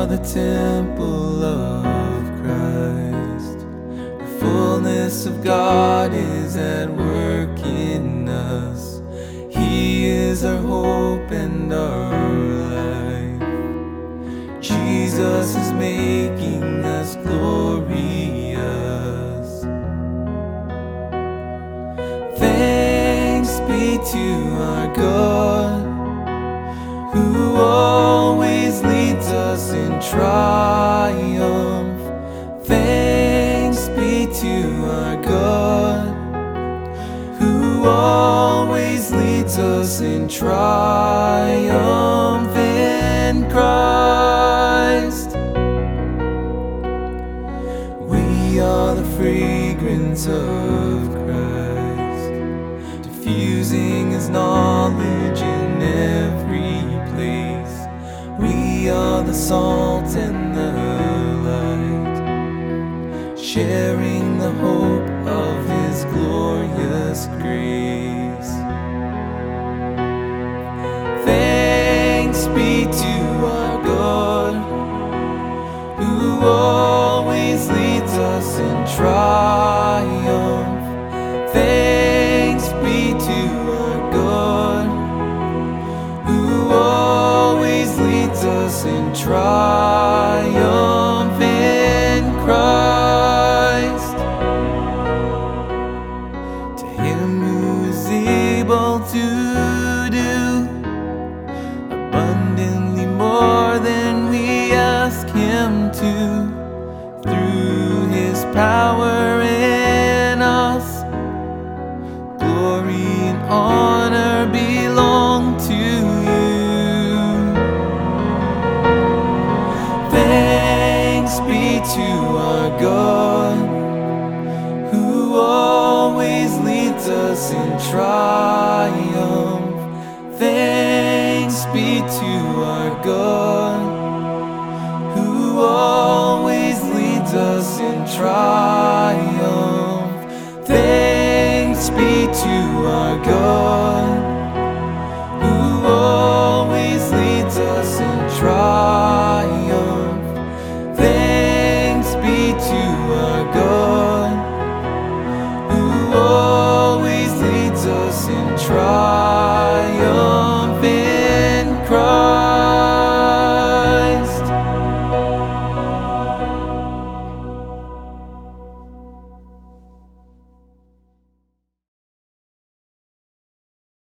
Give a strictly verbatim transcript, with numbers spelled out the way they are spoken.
are the temple of Christ. The fullness of God is at work in us. He is our hope and our life. Jesus is making us glorious. Thanks be to our God, who always leads us in triumph. Thanks be to our God, who always leads us in triumph in Christ. We are the fragrance of Christ, diffusing His knowledge in every place. We are the salt and the light, sharing the hope of His glorious grace. Thanks be to our God, who always leads us in triumph. Thanks be to our God, who always leads us in triumph in Christ. To Him who is able to do abundantly more than we ask Him to, through His power in us, glory and honor belong to You. Thanks be to our God, who always leads us in triumph. Thanks be to our God, who always leads us in triumph. Thanks be to